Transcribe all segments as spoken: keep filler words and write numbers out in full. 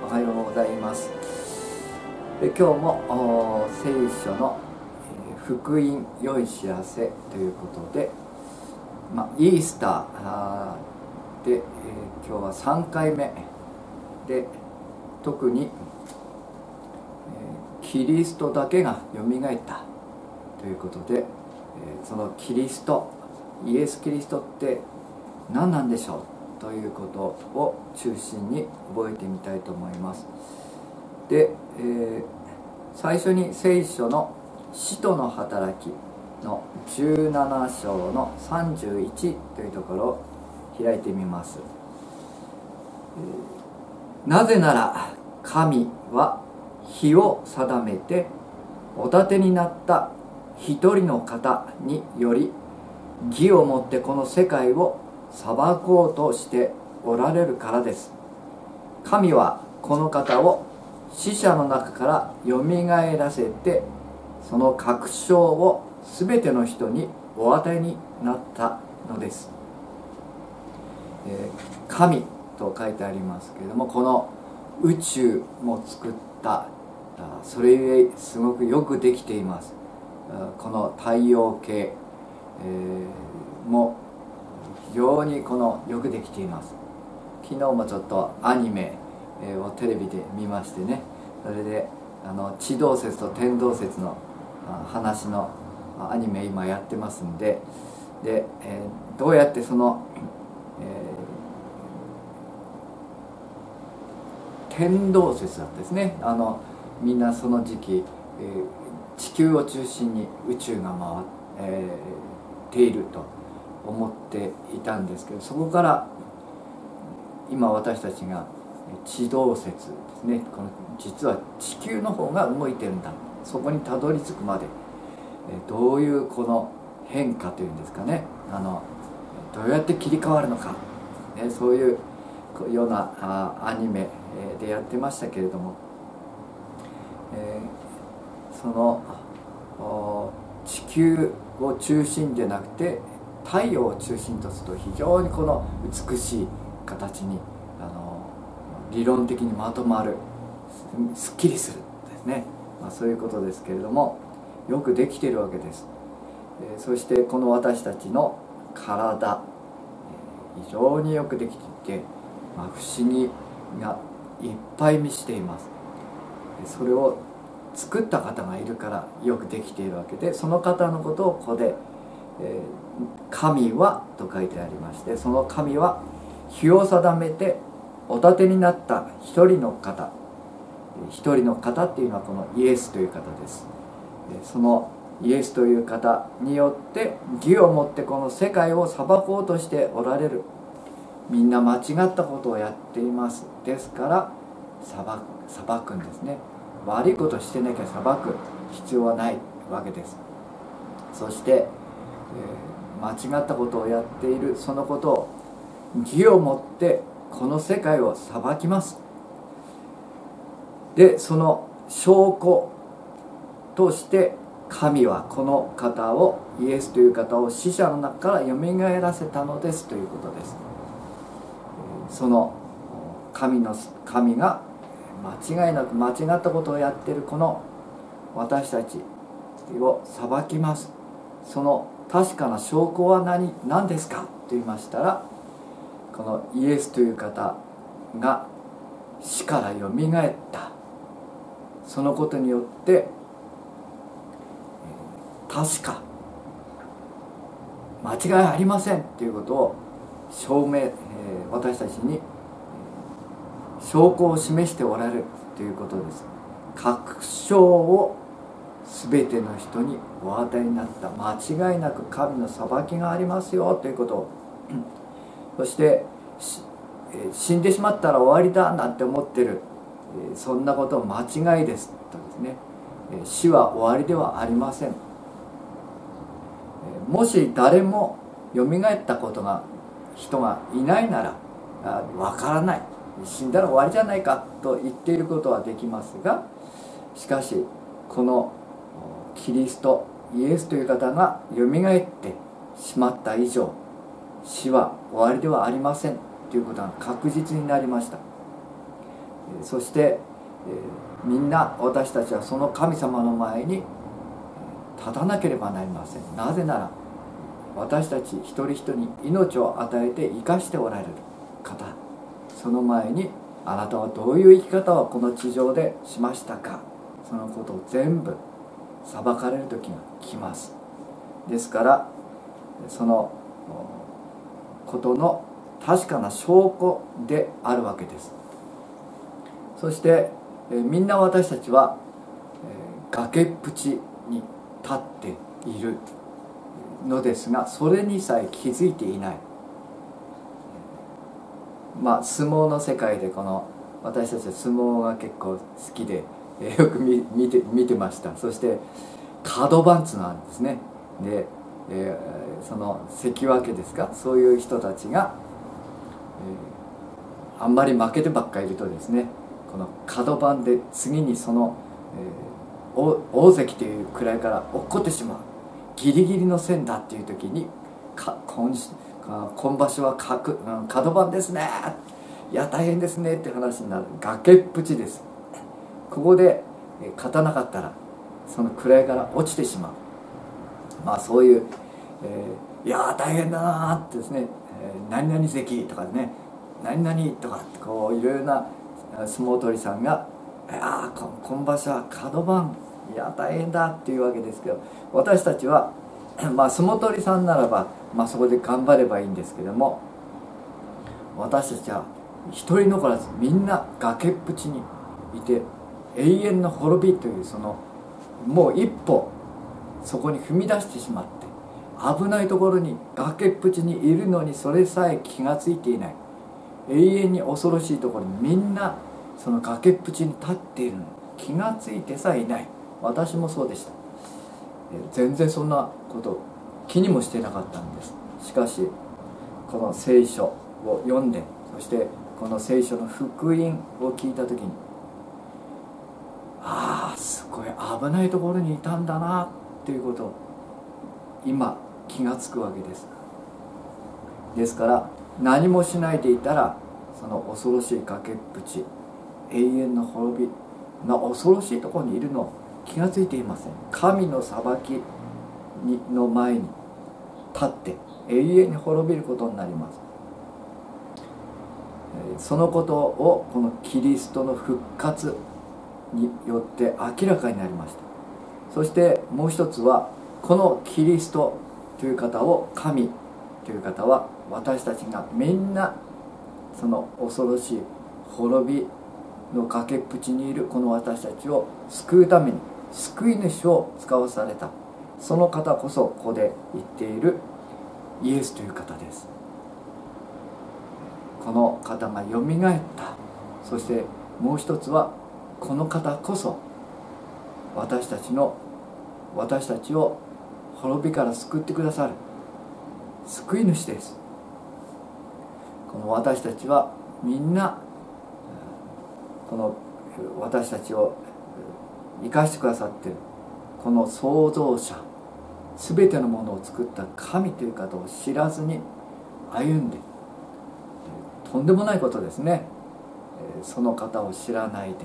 おはようございます。で今日も聖書の福音良い知らせということで、まあ、イースターで、えー、今日はさんかいめで、特に、えー、キリストだけがよみがえったということで、えー、そのキリスト、イエス・キリストって何なんでしょうということを中心に覚えてみたいと思います。で、えー、最初に聖書の使徒の働きのじゅうなな章のさんじゅういちというところを開いてみます。えー、なぜなら神は日を定めてお立てになった一人の方により義をもってこの世界を裁こうとしておられるからです。神はこの方を死者の中からよみがえらせて、その確証をすべての人にお与えになったのです。えー、神と書いてありますけれども、この宇宙も作った、それゆえすごくよくできています。この太陽系、えー、も非常にこのよくできています。昨日もちょっとアニメをテレビで見ましてね、それであの地動説と天動説の話のアニメ今やってますんで、で、えー、どうやってその、えー、天動説だったですね。あのみんなその時期、えー、地球を中心に宇宙が回っていると思っていたんですけど、そこから今私たちが地動説ですね、この実は地球の方が動いてるんだ、そこにたどり着くまでどういうこの変化というんですかね、あのどうやって切り替わるのか、ね、そういうようなアニメでやってましたけれども、えー、その地球を中心でなくて太陽を中心とすると非常にこの美しい形にあの理論的にまとまる、すっきりするですね、まあ、そういうことですけれども、よくできているわけです。えー、そしてこの私たちの体、えー、非常によくできていて、まあ、不思議がいっぱい満ちています。それを作った方がいるからよくできているわけで、その方のことをここで、えー、神はと書いてありまして、その神は日を定めてお立てになった一人の方、一人の方っていうのはこのイエスという方です。そのイエスという方によって義をもってこの世界を裁こうとしておられる。みんな間違ったことをやっています。ですから裁く、裁くんですね。悪いことしてなきゃ裁く必要はないわけです。そして、えー、間違ったことをやっているそのことを義をもってこの世界を裁きます。で、その証拠として神はこの方を、イエスという方を死者の中からよみがえらせたのですということです。その神の神が間違いなく間違ったことをやっているこの私たちを裁きます。その確かな証拠は何、何ですかと言いましたら、このイエスという方が死からよみがえった、そのことによって確か、間違いありませんということを証明、えー、私たちに証拠を示しておられるということです。確証をすべての人にお与えになった、間違いなく神の裁きがありますよということを、そして死んでしまったら終わりだなんて思ってる、そんなこと間違いですとですね、死は終わりではありません。もし誰もよみがえったことが人がいないならわからない、死んだら終わりじゃないかと言っていることはできますが、しかしこのキリストイエスという方がよみがえってしまった以上、死は終わりではありませんということが確実になりました。 そして、えー、みんな私たちはその神様の前に立たなければなりません。なぜなら私たち一人一人に命を与えて生かしておられる方、その前にあなたはどういう生き方をこの地上でしましたか、そのことを全部裁かれる時が来ます。ですからそのことの確かな証拠であるわけです。そしてみんな私たちは崖っぷちに立っているのですが、それにさえ気づいていない。まあ相撲の世界でこの私たちは相撲が結構好きでよく 見, 見, て見てました。そして角番つなんですね。で、えー、その関脇ですか、そういう人たちが、えー、あんまり負けてばっかりいるとですね、この角番で次にその、えー、大関という位から落っこってしまう、ギリギリの線だっていう時にか 今, 今場所は角番ですね、いや大変ですねって話になる。崖っぷちです。ここで勝たなかったらその位から落ちてしまう。まあそういう、えー、いや大変だなってですね、えー、何々関とかね、何々とかってこういろいろな相撲取りさんが「いや今場所は角番、いや大変だ」っていうわけですけど、私たちはまあ相撲取りさんならば、まあ、そこで頑張ればいいんですけども、私たちは一人残らずみんな崖っぷちにいて、永遠の滅びというそのもう一歩そこに踏み出してしまって、危ないところに崖っぷちにいるのにそれさえ気がついていない、永遠に恐ろしいところにみんなその崖っぷちに立っているのに気がついてさえいない。私もそうでした。全然そんなこと気にもしてなかったんです。しかしこの聖書を読んで、そしてこの聖書の福音を聞いた時に、ああすごい危ないところにいたんだなっていうことを今気がつくわけです。ですから何もしないでいたらその恐ろしい崖っぷち、永遠の滅びの恐ろしいところにいるのを気がついていません。神の裁きにの前に立って永遠に滅びることになります。そのことをこのキリストの復活によって明らかになりました。そしてもう一つは、このキリストという方を、神という方は私たちがみんなその恐ろしい滅びの崖っぷちにいるこの私たちを救うために救い主を使わされた、その方こそここで言っているイエスという方です。この方がよみがえった。そしてもう一つは、この方こそ私たちの私たちを滅びから救ってくださる救い主です。この私たちはみんなこの私たちを生かしてくださっているこの創造者、全てのものを作った神という方を知らずに歩んで、とんでもないことですね。その方を知らないで、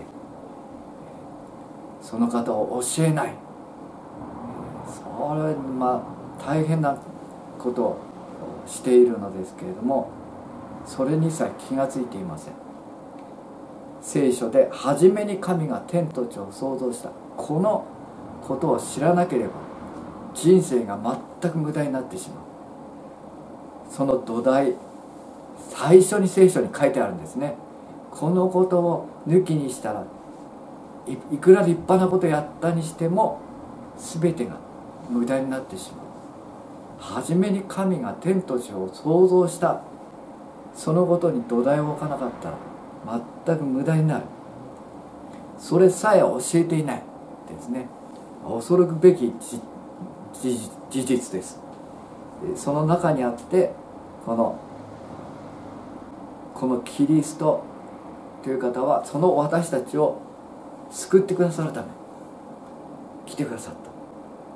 その方を教えない、それまあ大変なことをしているのですけれども、それにさえ気がついていません。聖書で初めに神が天と地を創造した、このことを知らなければ人生が全く無駄になってしまう。その土台、最初に聖書に書いてあるんですね。このことを抜きにしたら い, いくら立派なことやったにしても全てが無駄になってしまう。初めに神が天と地を創造した、そのことに土台を置かなかったら全く無駄になる。それさえ教えていないですね。恐るべき事実です。その中にあってこのこのキリストという方はその私たちを救ってくださるため来てくださった。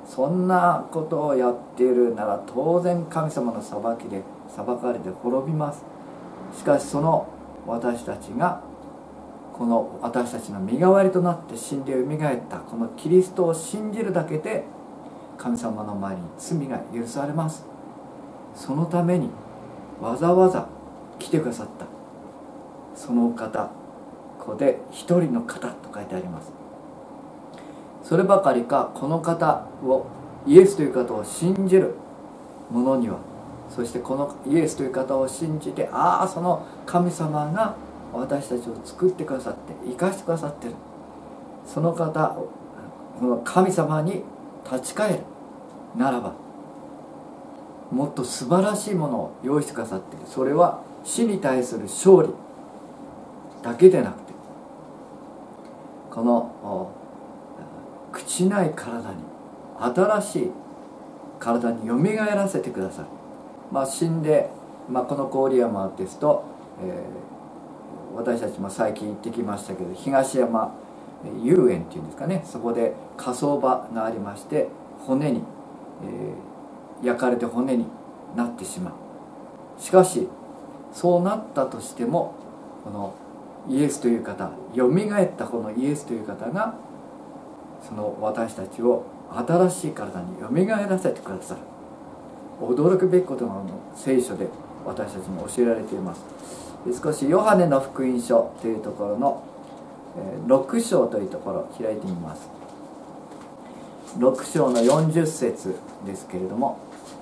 そんなことをやっているなら当然神様の裁きで裁かれて滅びます。しかしその私たちがこの私たちの身代わりとなって死んでよみがえったこのキリストを信じるだけで神様の前に罪が許されます。そのためにわざわざ来てくださった、そのお方、ここで一人の方と書いてあります。そればかりか、この方を、イエスという方を信じる者には、そしてこのイエスという方を信じて、ああその神様が私たちを作ってくださって生かしてくださってる、その方を、この神様に立ち返るならば、もっと素晴らしいものを用意してくださっている。それは死に対する勝利だけでなくて、この朽ちない体に新しい体によみがえらせてくださる。まあ死んで、まあ、この郡山ですと、えー、私たちも最近行ってきましたけど、東山遊園っていうんですかね、そこで火葬場がありまして、骨に、えー、焼かれて骨になってしまう。しかしそうなったとしても、このイエスという方、よみがえったこのイエスという方が、その私たちを新しい体によみがえらせてくださる。驚くべきことが聖書で私たちに教えられています。少しヨハネの福音書というところのろく章というところを開いてみます。ろく章のよんじゅっ節ですけれども、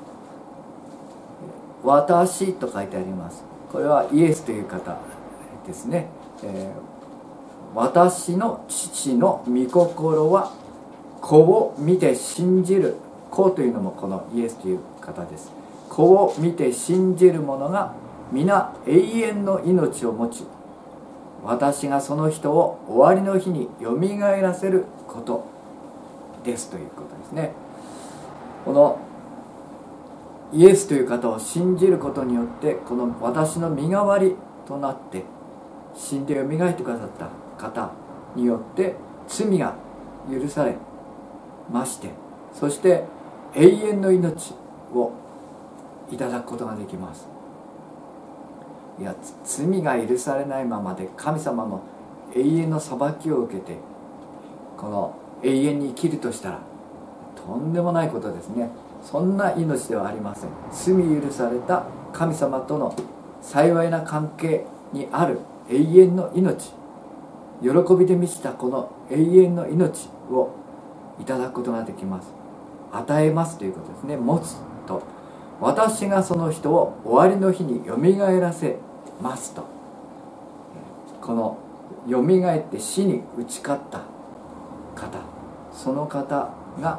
私と書いてあります。これはイエスという方ですね。えー、私の父の御心は子を見て信じる。子というのもこのイエスという方です。子を見て信じる者が皆永遠の命を持ち、私がその人を終わりの日によみがえらせることですということですね。このイエスという方を信じることによって、この私の身代わりとなって死んでよみがえってくださった方によって罪が許されまして、そして永遠の命をいただくことができます。いや、罪が許されないままで神様の永遠の裁きを受けてこの永遠に生きるとしたらとんでもないことですね。そんな命ではありません。罪許された神様との幸いな関係にある永遠の命、喜びで満ちたこの永遠の命をいただくことができます。与えますということですね。持つと、私がその人を終わりの日によみがえらせますと、このよみがえって死に打ち勝った方、その方が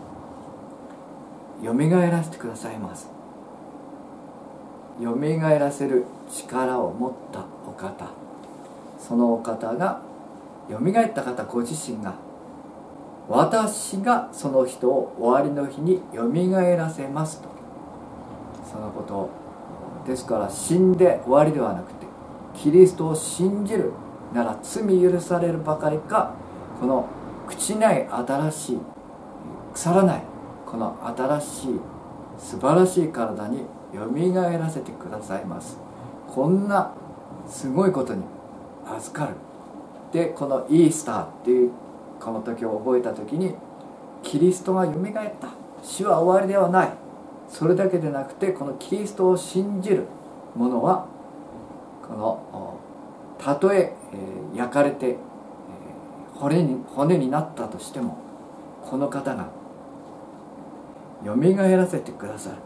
よみがえらせてくださいます。よみがえらせる力を持ったお方、そのお方が、よみがえった方ご自身が、私がその人を終わりの日によみがえらせますと、そのことですから、死んで終わりではなくて、キリストを信じるなら罪許されるばかりか、この朽ちない新しい、腐らないこの新しい素晴らしい体によみがえらせてくださいます。こんなすごいことに預かる。で、このイースターっていうこの時を覚えた時に、キリストがよみがえった、死は終わりではない、それだけでなくて、このキリストを信じる者は、このたとええー、焼かれて、えー、骨に骨になったとしても、この方がよみがえらせてくださる。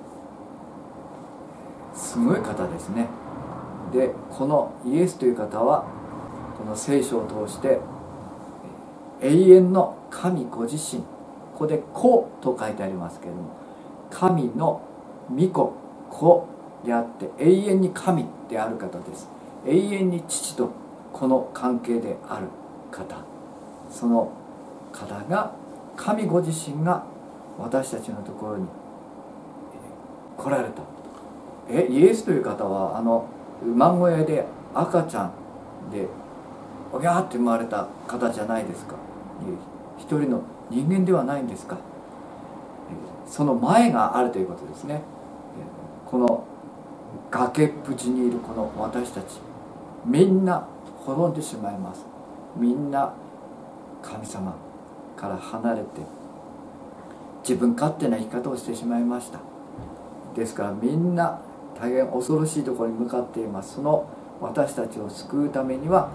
すごい方ですね。で、このイエスという方は、この聖書を通して永遠の神ご自身、ここで子と書いてありますけれども、神の御子、子であって永遠に神である方です。永遠に父とこの関係である方、その方が、神ご自身が私たちのところに来られた。えイエスという方は、あの馬小屋で赤ちゃんでおぎゃーって生まれた方じゃないですか。一人の人間ではないんですか。その前があるということですね。この崖っぷちにいるこの私たち、みんな滅んでしまいます。 みんな神様から離れて自分勝手な生き方をしてしまいました。ですからみんな大変恐ろしいところに向かっています。その私たちを救うためには、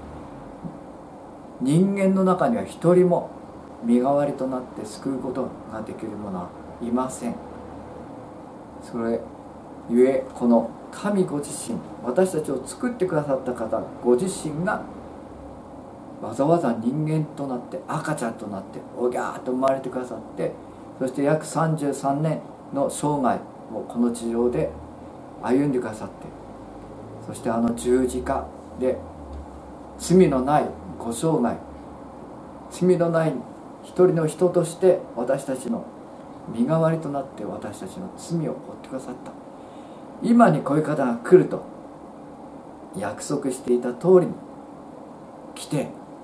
人間の中には一人も身代わりとなって救うことができる者はいません。それゆえこの神ご自身、私たちを作ってくださった方ご自身がわざわざ人間となって赤ちゃんとなっておぎゃーっと生まれてくださって、そして約さんじゅうさんねんの生涯をこの地上で歩んでくださって、そしてあの十字架で罪のないご生涯、罪のない一人の人として私たちの身代わりとなって私たちの罪を負ってくださった。今にこういう方が来ると約束していた通りに来て、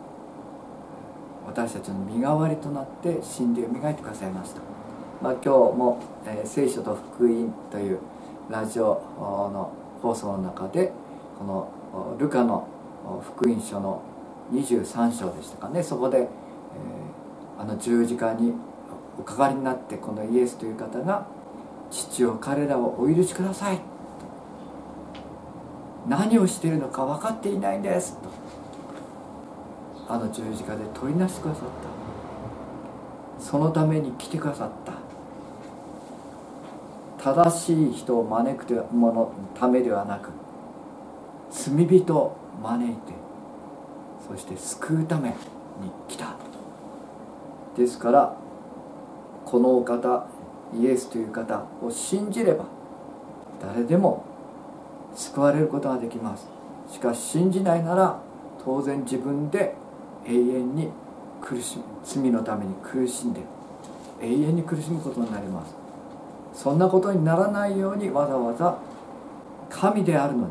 私たちの身代わりとなって死んでよみがえってくださいました。まあ、今日も、えー、聖書と福音というラジオの放送の中で、このルカの福音書のにじゅうさん章でしたかね、そこで、えー、あの十字架におかかりになって、このイエスという方が父よ彼らをお許しくださいと、何をしているのか分かっていないんですと、あの十字架で取りなしてくださった。そのために来てくださった。正しい人を招くものためではなく、罪人を招いて、そして救うために来た。ですからこのお方イエスという方を信じれば誰でも救われることができます。しかし信じないなら当然自分で永遠に苦しむ、罪のために苦しんで永遠に苦しむことになります。そんなことにならないようにわざわざ神であるのに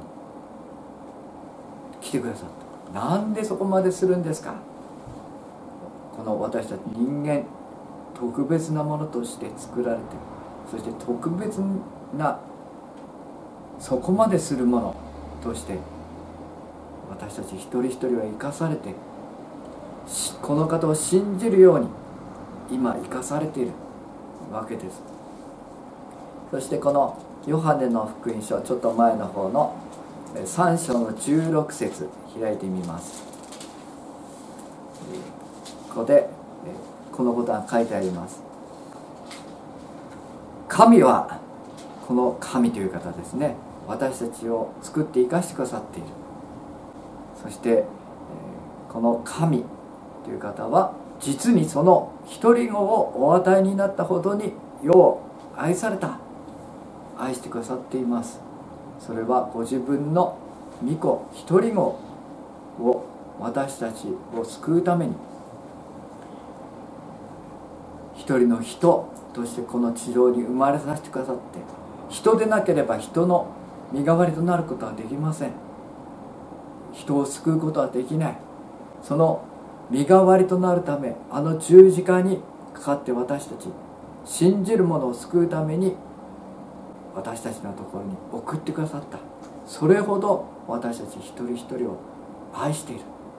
来てくださった。なんでそこまでするんですか。この私たち人間特別なものとして作られている。そして特別なそこまでするものとして私たち一人一人は生かされて、この方を信じるように今生かされているわけです。そしてこのヨハネの福音書ちょっと前の方のさん章のじゅうろく節開いてみます。ここでこのことが書いてあります。神は、この神という方ですね、私たちを作って生かしてくださっている。そしてこの神という方は実にその一人子をお与えになったほどに世を愛された、愛してくださっています。それはご自分の御子一人子を私たちを救うために一人の人としてこの地上に生まれさせてくださって、人でなければ人の身代わりとなることはできません。人を救うことはできない。その身代わりとなるため、あの十字架にかかって私たち信じる者を救うために私たちのところに送ってくださった。それほど私たち一人一人を愛している。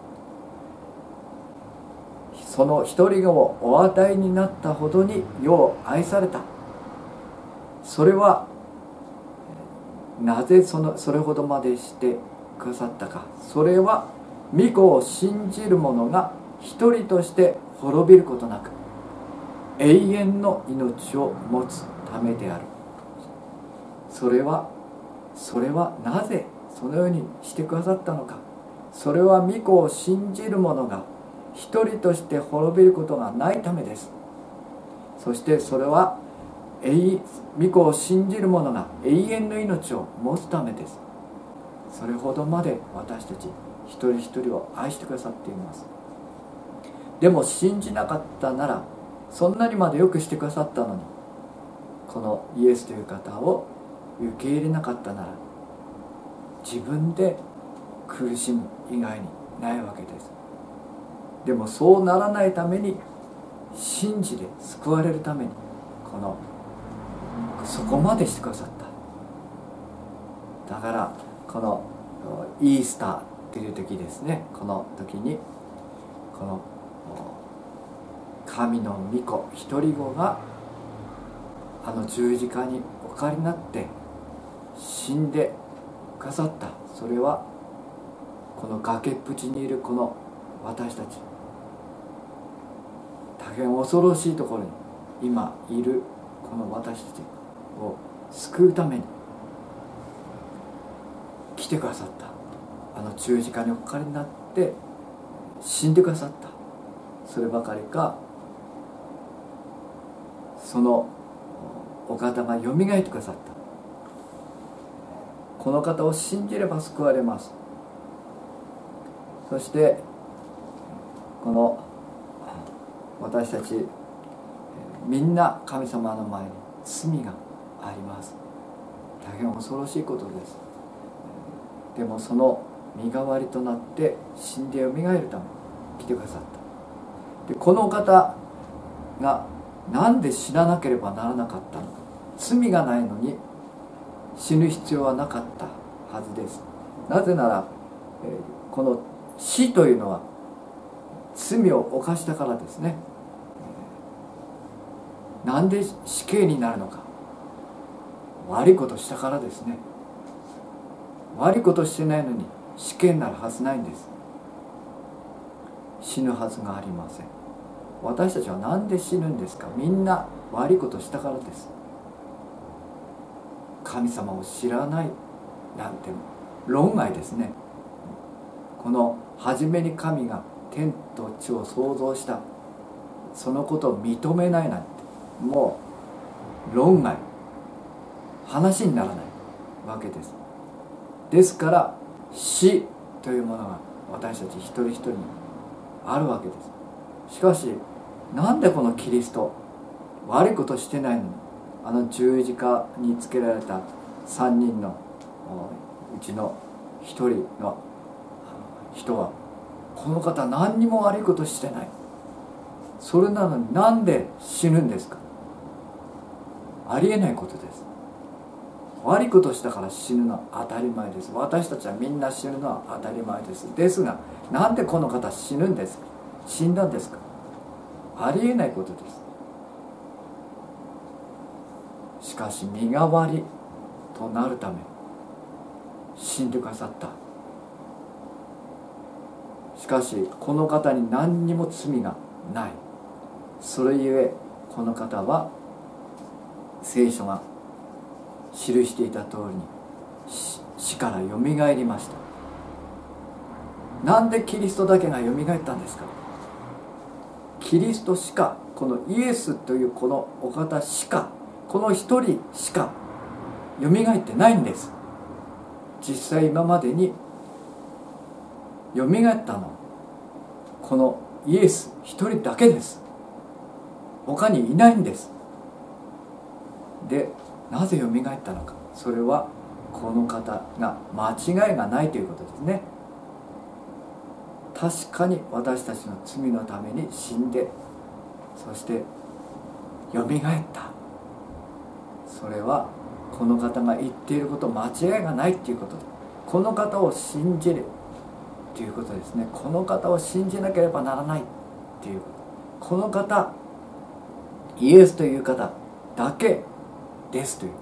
その一人をお与えになったほどに世を愛された。それはなぜそのそれほどまでしてくださったか。それは御子を信じる者が一人として滅びることなく永遠の命を持つためである。それはそれはなぜそのようにしてくださったのか。それは御子を信じる者が一人として滅びることがないためです。そしてそれは御子を信じる者が永遠の命を持つためです。それほどまで私たち一人一人を愛してくださっています。でも信じなかったなら、そんなにまでよくしてくださったのに、このイエスという方を受け入れなかったなら、自分で苦しむ以外にないわけです。でもそうならないために、信じて救われるために、このそこまでしてくださった。だからこのイースターっていう時ですね、この時にこの神の御子一人子があの十字架におかわりになって死んでくださった。それはこの崖っぷちにいるこの私たち、大変恐ろしいところに今いるこの私たちを救うために来てくださった。あの十字架におかわりになって死んでくださった。そればかりか、そのお方がよみがえってくださった。この方を信じれば救われます。そしてこの私たちみんな神様の前に罪があります。大変恐ろしいことです。でもその身代わりとなって死んでよみがえるために来てくださった。でこの方がなんで死ななければならなかったのか。罪がないのに死ぬ必要はなかったはずです。なぜなら、えー、この死というのは罪を犯したからですね。なんで死刑になるのか。悪いことしたからですね。悪いことしてないのに死刑になるはずないんです。死ぬはずがありません。私たちは何で死ぬんですか。みんな悪いことしたからです。神様を知らないなんて論外ですね。この初めに神が天と地を創造した、そのことを認めないなんてもう論外、話にならないわけです。ですから死というものが私たち一人一人にあるわけです。しかしなんでこのキリスト、悪いことしてないのにあの十字架につけられた三人のうちの一人の人は、この方何にも悪いことしてない、それなのになんで死ぬんですか。ありえないことです。悪いことしたから死ぬのは当たり前です。私たちはみんな死ぬのは当たり前です。ですがなんでこの方死ぬんですか。死んだんですか。ありえないことです。しかし身代わりとなるため死んでくださった。しかしこの方に何にも罪がない。それゆえこの方は聖書が記していた通りに死からよみがえりました。なんでキリストだけがよみがえったんですか。キリストしか、このイエスというこのお方しか、この一人しかよみがえってないんです。実際今までによみがえったのはこのイエス一人だけです。他にいないんです。でなぜよみがえったのか。それはこの方が間違いがないということですね。確かに私たちの罪のために死んで、そしてよみがえった。それはこの方が言っていること間違いがないということで、この方を信じるということですね。この方を信じなければならないということ。この方イエスという方だけですという、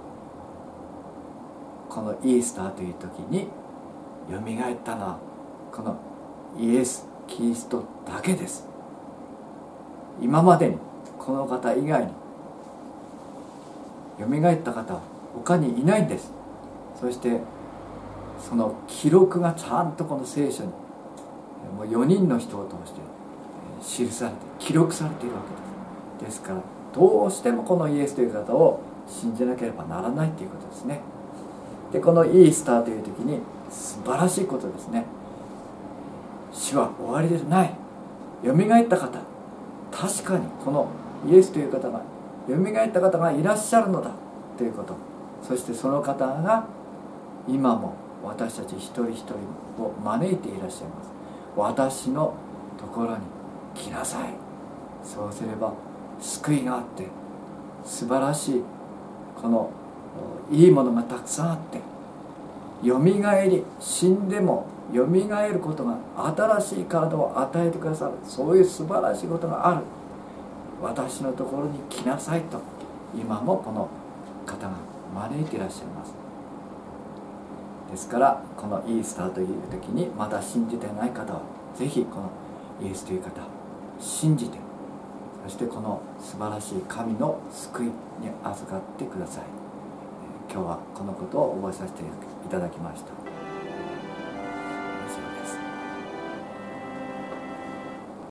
このイースターという時によみがえったのはこのイエス・キリストだけです。今までにこの方以外によみがえった方は他にいないんです。そしてその記録がちゃんとこの聖書にもうよにんの人を通して記されて記録されているわけです。ですからどうしてもこのイエスという方を信じなければならないということですね。でこのイースターという時に素晴らしいことですね。死は終わりでない、よみがえった方、確かにこのイエスという方がよみがえった方がいらっしゃるのだということ、そしてその方が今も私たち一人一人を招いていらっしゃいます。私のところに来なさい。そうすれば救いがあって素晴らしいこのいいものがたくさんあって、よみがえり、死んでもよみがえることが、新しい体を与えてくださる、そういう素晴らしいことがある、私のところに来なさいと今もこの方が招いていらっしゃいます。ですからこのイースターという時にまだ信じてない方はぜひこのイエスという方を信じて、そしてこの素晴らしい神の救いに預かってください。今日はこのことを覚えさせていただきました。